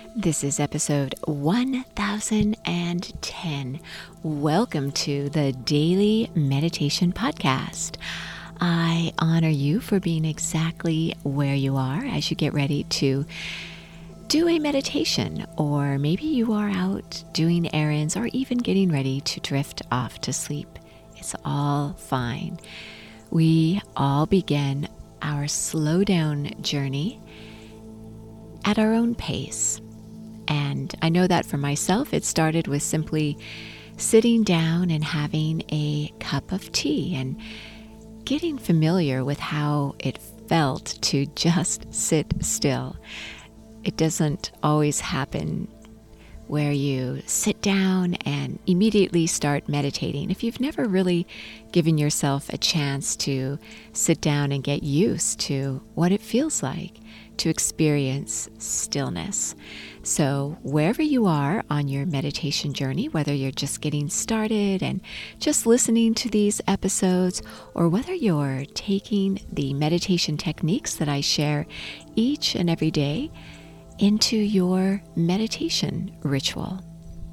This is episode 1010. Welcome to the Daily Meditation Podcast. I honor you for being exactly where you are as you get ready to do a meditation, or maybe you are out doing errands or even getting ready to drift off to sleep. It's all fine. We all begin our slow down journey at our own pace. And I know that for myself, it started with simply sitting down and having a cup of tea and getting familiar with how it felt to just sit still. It doesn't always happen where you sit down and immediately start meditating. If you've never really given yourself a chance to sit down and get used to what it feels like to experience stillness. So wherever you are on your meditation journey, whether you're just getting started and just listening to these episodes, or whether you're taking the meditation techniques that I share each and every day into your meditation ritual.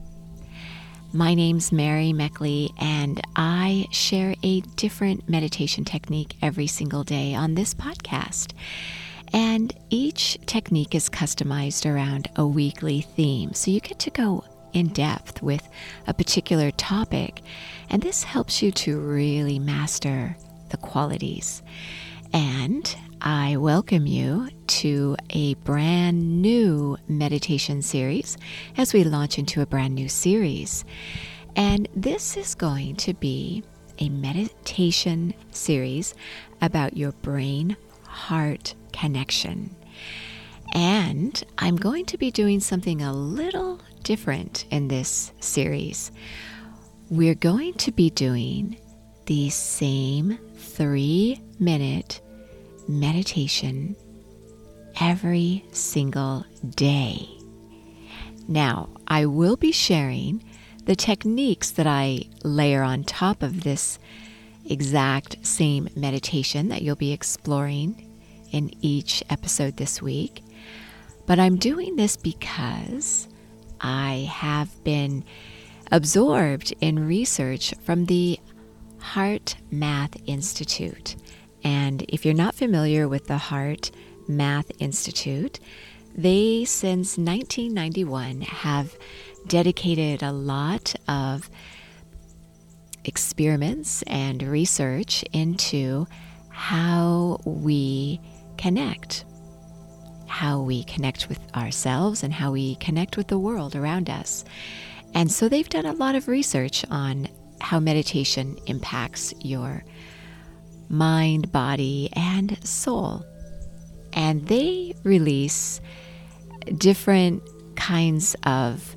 My name's Mary Meckley, and I share a different meditation technique every single day on this podcast. And each technique is customized around a weekly theme, so you get to go in depth with a particular topic, and this helps you to really master the qualities. And I welcome you to a brand new meditation series as we launch into a brand new series. And this is going to be a meditation series about your brain-heart connection. And I'm going to be doing something a little different in this series. We're going to be doing the same 3-minute meditation every single day. Now, I will be sharing the techniques that I layer on top of this exact same meditation that you'll be exploring in each episode this week. But I'm doing this because I have been absorbed in research from the HeartMath Institute. And if you're not familiar with the HeartMath Institute, they, since 1991, have dedicated a lot of experiments and research into how we connect with ourselves and how we connect with the world around us. And so they've done a lot of research on how meditation impacts your mind, body, and soul. And they release different kinds of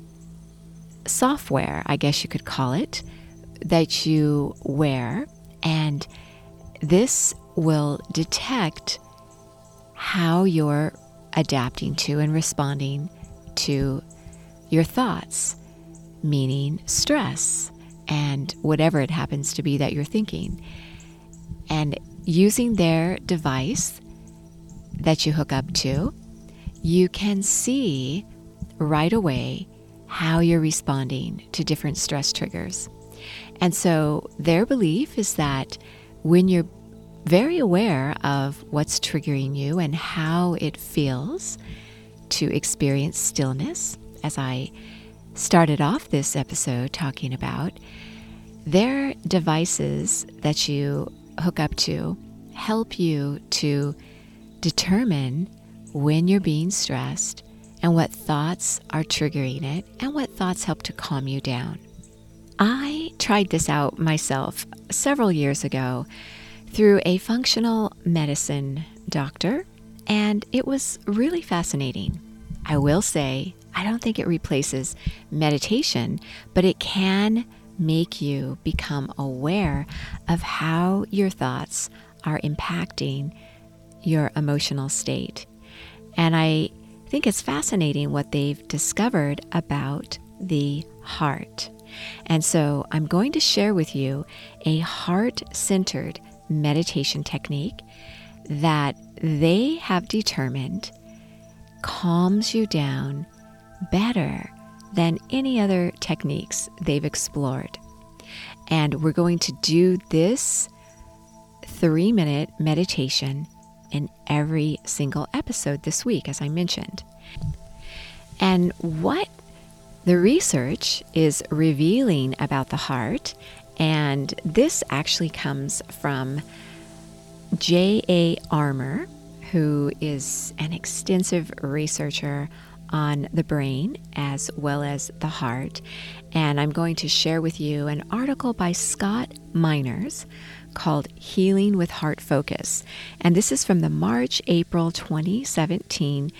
software, I guess you could call it, that you wear. And this will detect how you're adapting to and responding to your thoughts, meaning stress and whatever it happens to be that you're thinking. And using their device that you hook up to, you can see right away how you're responding to different stress triggers. And so their belief is that when you're very aware of what's triggering you and how it feels to experience stillness, as I started off this episode talking about, their devices that you hook up to help you to determine when you're being stressed and what thoughts are triggering it and what thoughts help to calm you down. I tried this out myself several years ago through a functional medicine doctor, and it was really fascinating. I will say, I don't think it replaces meditation, but it can make you become aware of how your thoughts are impacting your emotional state. And I think it's fascinating what they've discovered about the heart. And so I'm going to share with you a heart-centered meditation technique that they have determined calms you down better than any other techniques they've explored. And we're going to do this 3-minute meditation in every single episode this week, as I mentioned. And what the research is revealing about the heart, and this actually comes from J.A. Armour, who is an extensive researcher on the brain as well as the heart. And I'm going to share with you an article by Scott Miners called Healing with Heart Focus. And this is from the March-April 2017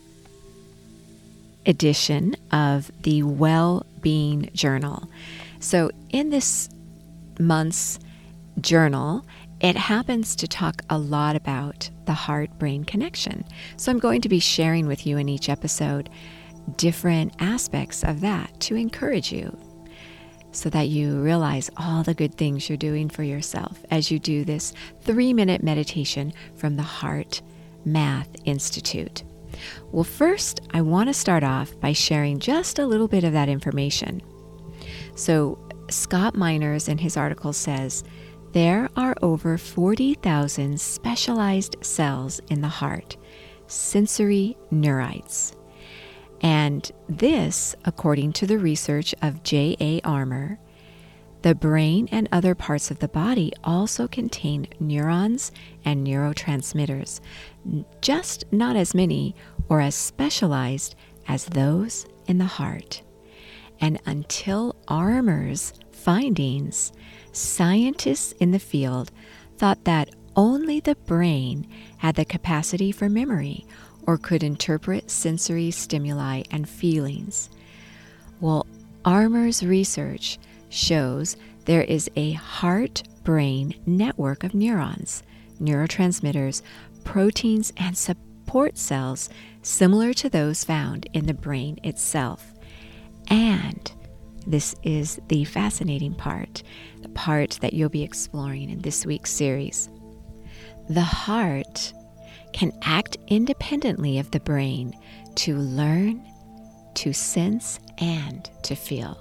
edition of the Well-Being Journal. So in this month's journal, it happens to talk a lot about the heart-brain connection. So I'm going to be sharing with you in each episode different aspects of that to encourage you so that you realize all the good things you're doing for yourself as you do this 3-minute meditation from the Heart Math Institute. Well, first, I want to start off by sharing just a little bit of that information. So Scott Miners in his article says, there are over 40,000 specialized cells in the heart, sensory neurites. And this, according to the research of J.A. Armour, the brain and other parts of the body also contain neurons and neurotransmitters, just not as many or as specialized as those in the heart. And until Armour's findings, scientists in the field thought that only the brain had the capacity for memory or could interpret sensory stimuli and feelings. Well, Armour's research shows there is a heart-brain network of neurons, neurotransmitters, proteins, and support cells similar to those found in the brain itself. And this is the fascinating part, the part that you'll be exploring in this week's series. The heart can act independently of the brain to learn, to sense, and to feel.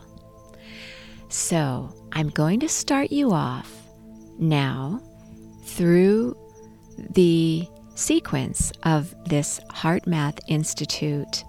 So I'm going to start you off now through the sequence of this Heart Math Institute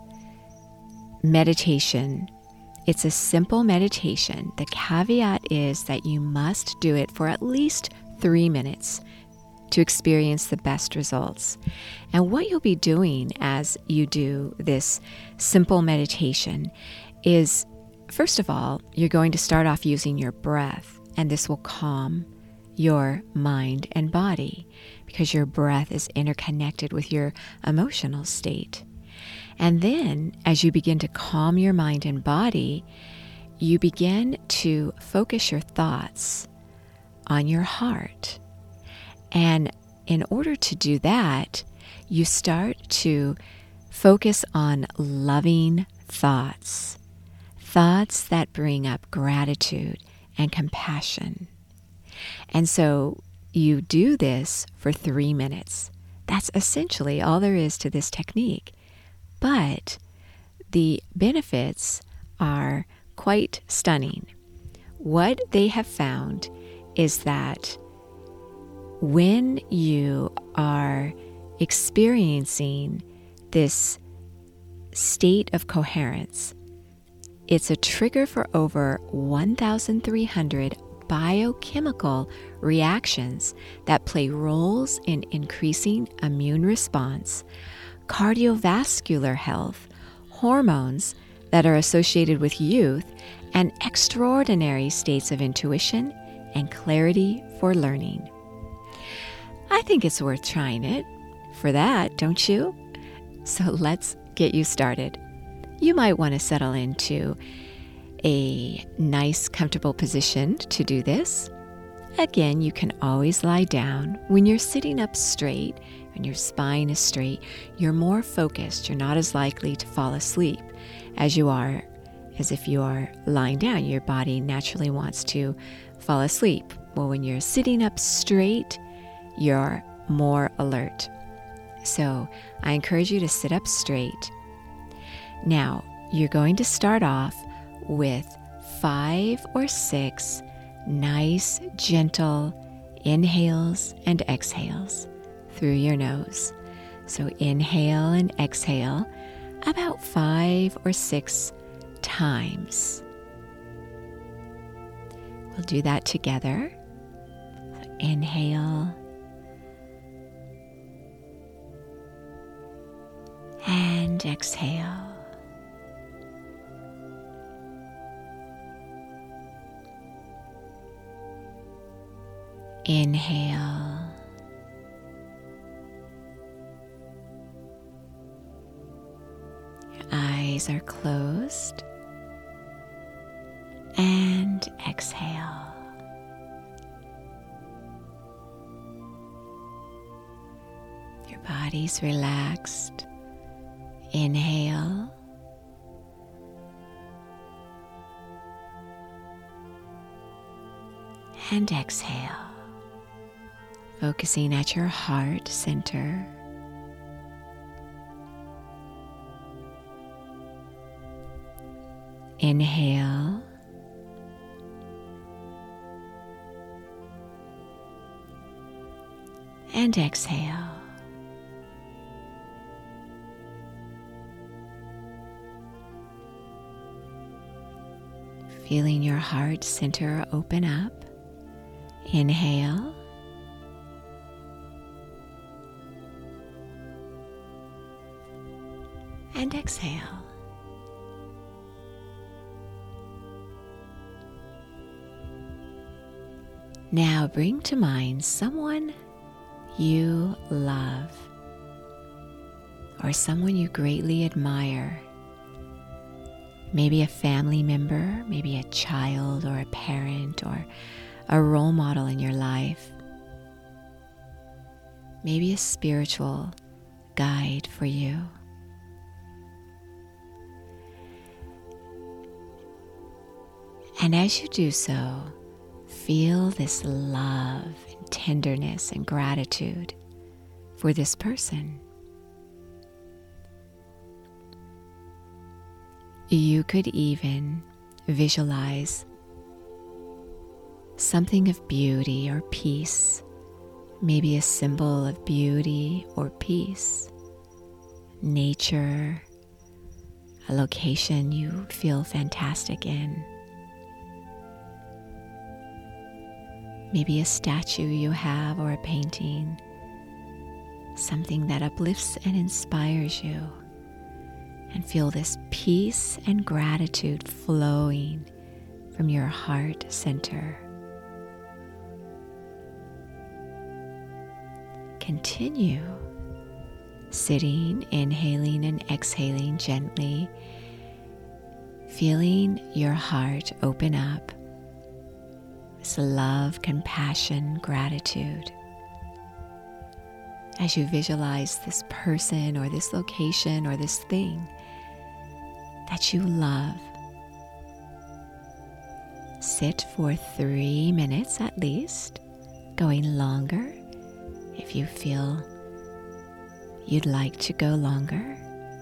meditation. It's a simple meditation. The caveat is that you must do it for at least 3 minutes to experience the best results. And what you'll be doing as you do this simple meditation is, first of all, you're going to start off using your breath, and this will calm your mind and body because your breath is interconnected with your emotional state. And then, as you begin to calm your mind and body, you begin to focus your thoughts on your heart. And in order to do that, you start to focus on loving thoughts, thoughts that bring up gratitude and compassion. And so you do this for 3 minutes. That's essentially all there is to this technique. But the benefits are quite stunning. What they have found is that when you are experiencing this state of coherence, it's a trigger for over 1,300 biochemical reactions that play roles in increasing immune response, cardiovascular health, hormones that are associated with youth, and extraordinary states of intuition and clarity for learning. I think it's worth trying it for that, don't you? So let's get you started. You might want to settle into a nice, comfortable position to do this. Again, you can always lie down. When you're sitting up straight and your spine is straight, you're more focused. You're not as likely to fall asleep as you are as if you are lying down. Your body naturally wants to fall asleep. Well, when you're sitting up straight, you're more alert. So I encourage you to sit up straight. Now, you're going to start off with 5 or 6 nice, gentle inhales and exhales through your nose. So inhale and exhale about 5 or 6 times. We'll do that together. So inhale and exhale. Inhale eyes are closed, and exhale. Your body's relaxed. Inhale. And exhale. Focusing at your heart center. Inhale. And exhale. Feeling your heart center open up. Inhale. And exhale. Now bring to mind someone you love or someone you greatly admire. Maybe a family member, maybe a child or a parent or a role model in your life. Maybe a spiritual guide for you. And as you do so, feel this love and tenderness and gratitude for this person. You could even visualize something of beauty or peace, maybe a symbol of beauty or peace, nature, a location you feel fantastic in. Maybe a statue you have or a painting, something that uplifts and inspires you, and feel this peace and gratitude flowing from your heart center. Continue sitting, inhaling and exhaling gently, feeling your heart open up. This love, compassion, gratitude. As you visualize this person or this location or this thing that you love, sit for 3 minutes at least, going longer if you feel you'd like to go longer,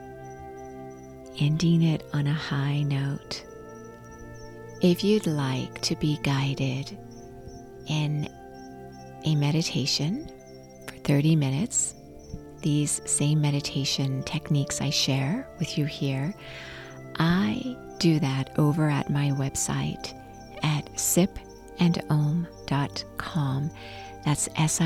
ending it on a high note. If you'd like to be guided in a meditation for 30 minutes, these same meditation techniques I share with you here, I do that over at my website at sipandom.com. That's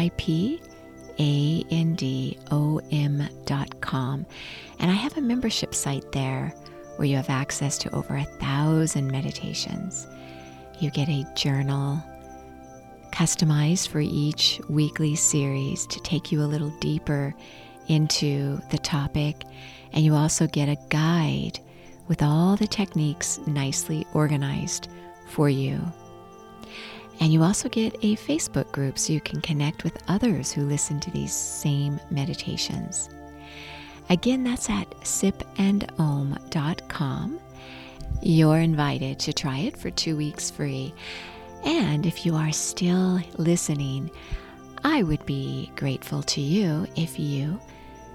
SIPANDOM.com. And I have a membership site there where you have access to over 1,000 meditations. You get a journal customized for each weekly series to take you a little deeper into the topic. And you also get a guide with all the techniques nicely organized for you. And you also get a Facebook group so you can connect with others who listen to these same meditations. Again, that's at sipandom.com. You're invited to try it for 2 weeks free. And if you are still listening, I would be grateful to you if you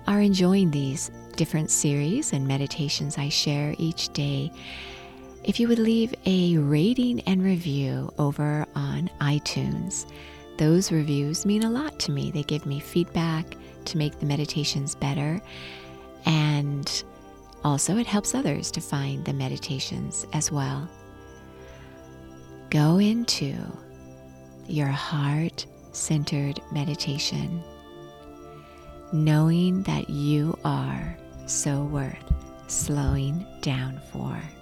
are enjoying these different series and meditations I share each day, if you would leave a rating and review over on iTunes. Those reviews mean a lot to me. They give me feedback to make the meditations better, and also it helps others to find the meditations as well. Go into your heart-centered meditation, knowing that you are so worth slowing down for.